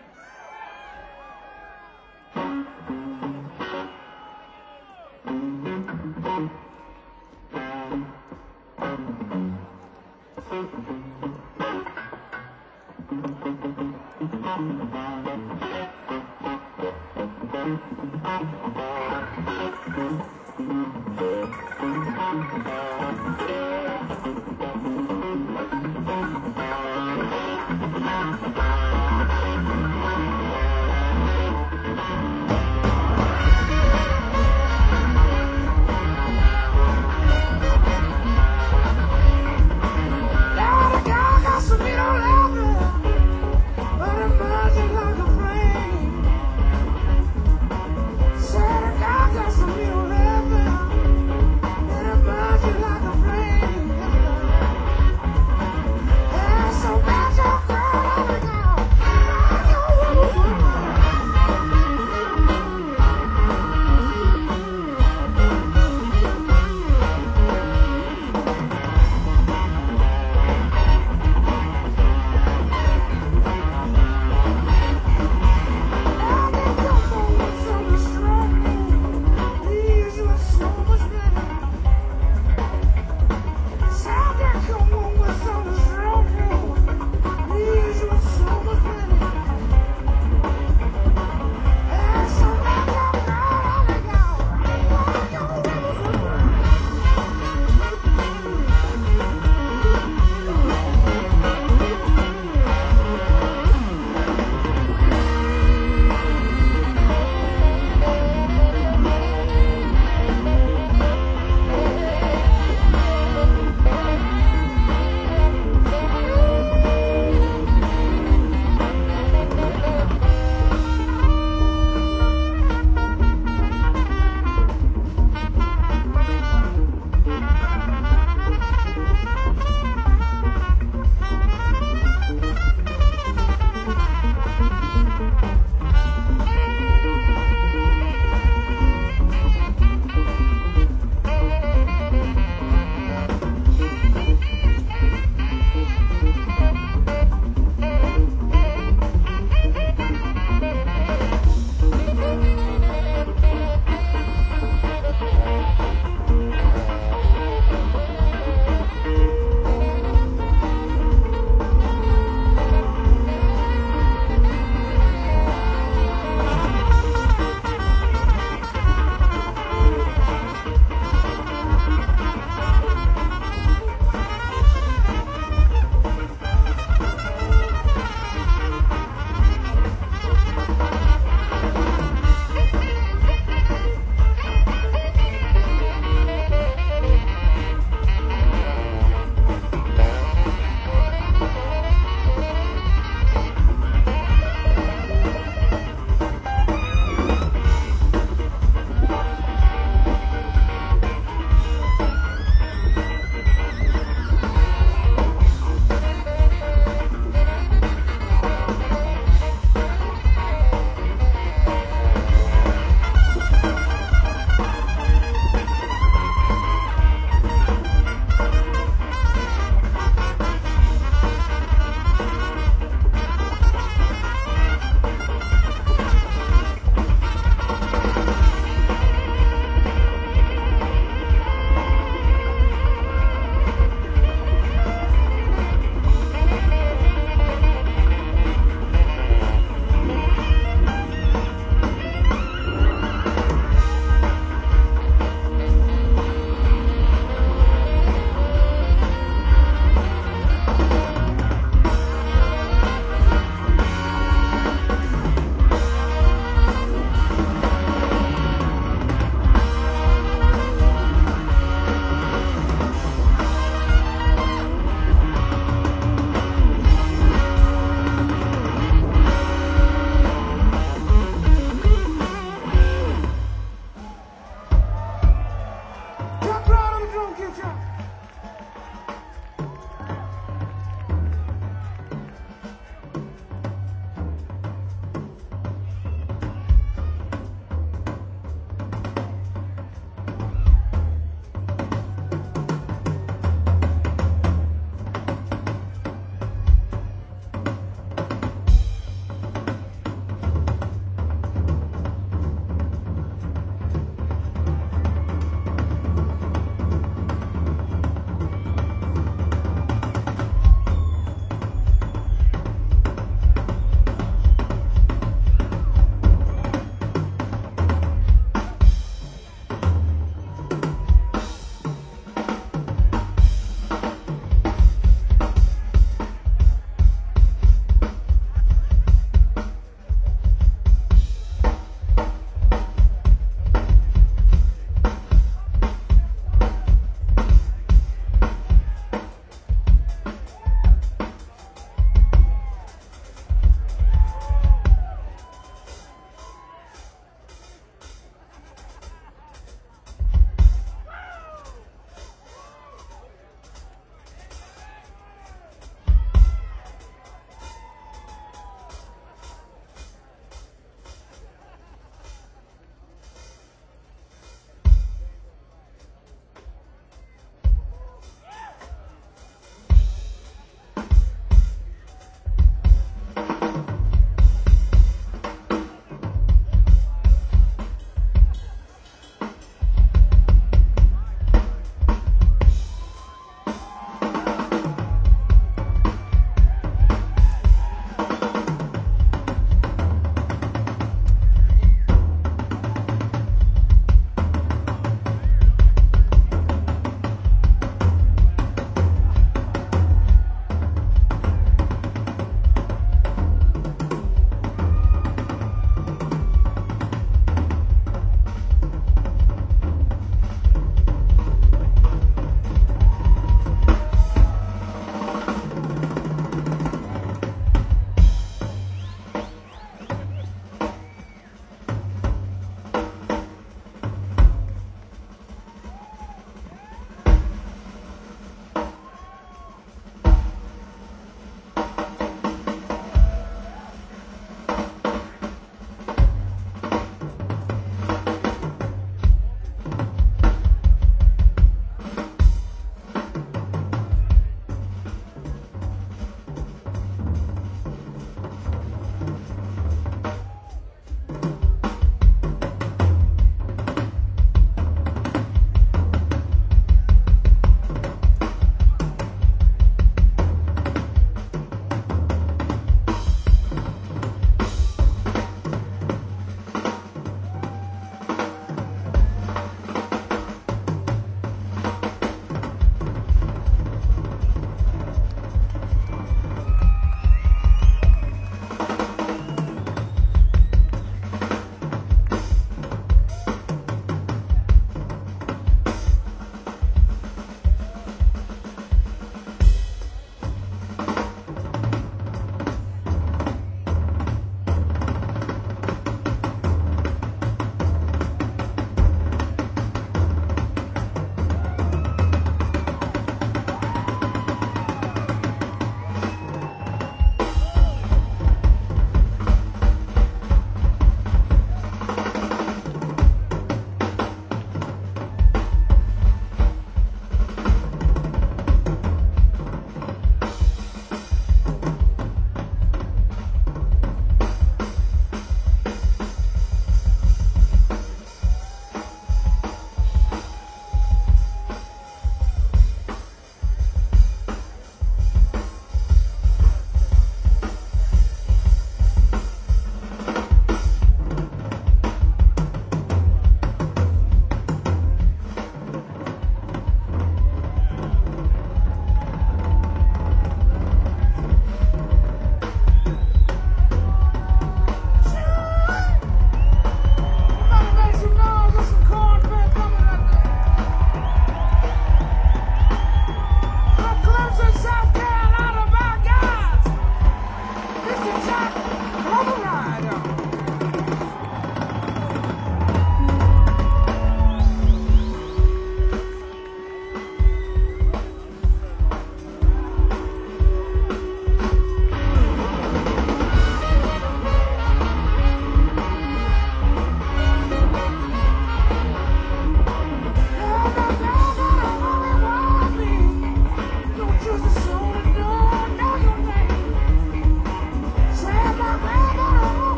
preacher.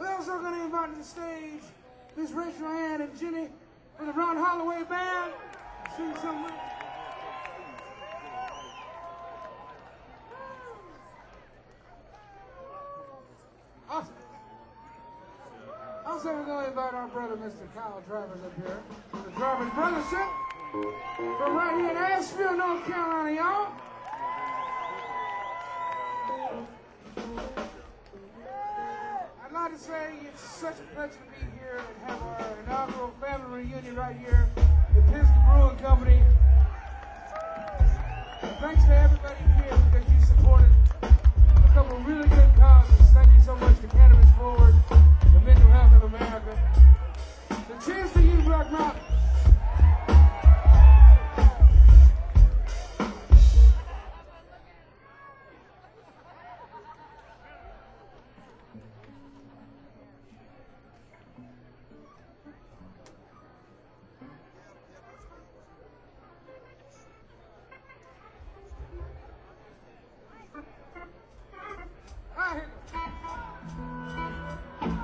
We're also going to invite to the stage Miss Rachel Ann and Jenny from the Ron Holloway Band. Sing something. Also, also we're going to invite our brother, Mister Kyle Travers, up here. The Travers Brothership from right here in Asheville, North Carolina, y'all. I'd like to say it's such a pleasure to be here and have our inaugural family reunion right here at Pisgah Brewing Company. And thanks to everybody here because you supported a couple of really good causes. Thank you so much to Cannabis Forward, the Mental Health of America. So cheers to you, Black Mountain. I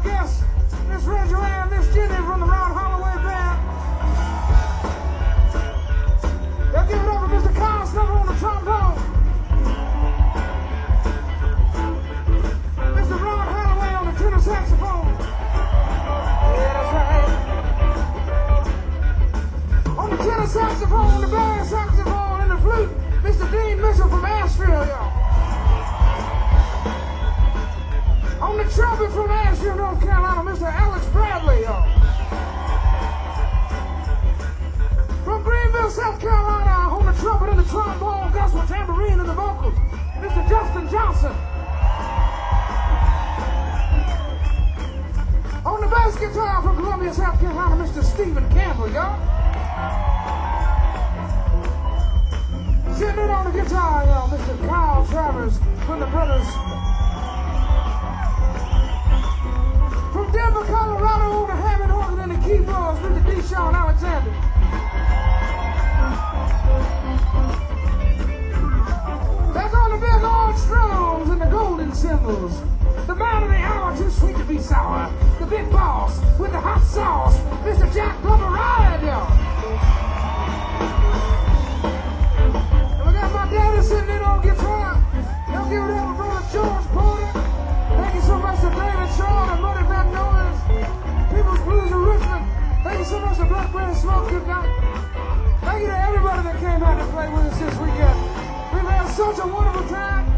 our guests, Miss Reggie and Miss Jenny from the Ron Holloway Band. Y'all give it up for Mister Kyle Snover on the trombone. Mister Ron Holloway on the tenor saxophone. Yeah, that's right. On the tenor saxophone, the bass saxophone, and the flute, Mister Dean Mitchell from Asheville, y'all. On the trumpet from Asheville, North Carolina, Mister Alex Bradley, y'all. From Greenville, South Carolina, on the trumpet and the trombone, gospel tambourine and the vocals, Mister Justin Johnson. On the bass guitar from Columbia, South Carolina, Mister Stephen Campbell, y'all. Sitting in on the guitar, y'all, Mister Kyle Travers from the Brothers. From Denver, Colorado, on the Hammond organ and the keyboards, Mister Deshaun Alexander. Back on the big orange drums and the golden cymbals. The man of the hour, too sweet to be sour. The big boss with the hot sauce, Mister Jack Glover Ryan, y'all. And we got my daddy sitting in on guitar. Y'all give it up for brother George Porter. Thank you so much to David Shaw and Money Back Noise. People's Blues of Richmond. Thank you so much to Blackberry Smoke. Good night. Thank you to everybody that came out to play with us this weekend. We've had such a wonderful time.